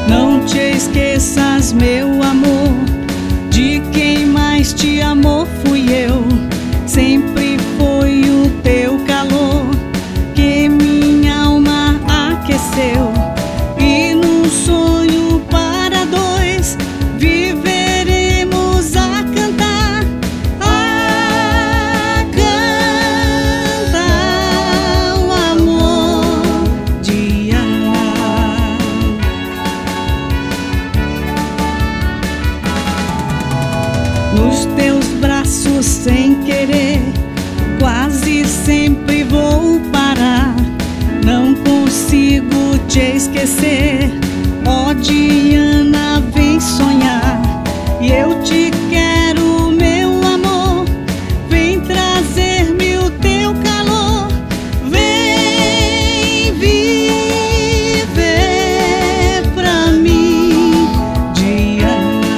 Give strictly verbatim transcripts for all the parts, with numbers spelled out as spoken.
Não te esqueças, meu amor, de quem mais te amou fui eu. Sempre foi o teu calor que minha alma aqueceu. E num sonho para dois viveremos a cantar, a cantar o amor de Ana. Nos teus braços sem querer, quase sempre vou parar. Não consigo te esquecer, ó Diana, vem sonhar. E eu te quero, meu amor, vem trazer-me o teu calor. Vem viver pra mim, Diana.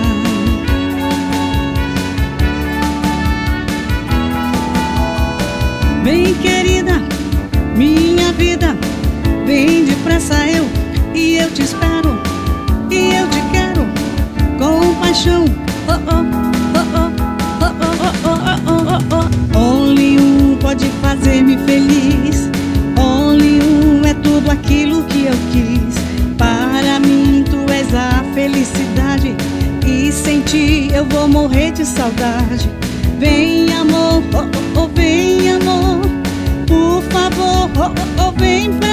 Vem, querida, minha vida, vem depressa eu, e eu te espero, e eu te quero com paixão. Oh, oh, oh, oh, oh, oh, oh, oh, oh, oh. Only um pode fazer-me feliz, only um é tudo aquilo que eu quis. Para mim tu és a felicidade, e sem ti eu vou morrer de saudade. Vem, amor, oh, oh, oh, vem, amor, por favor, oh, oh, oh, vem pra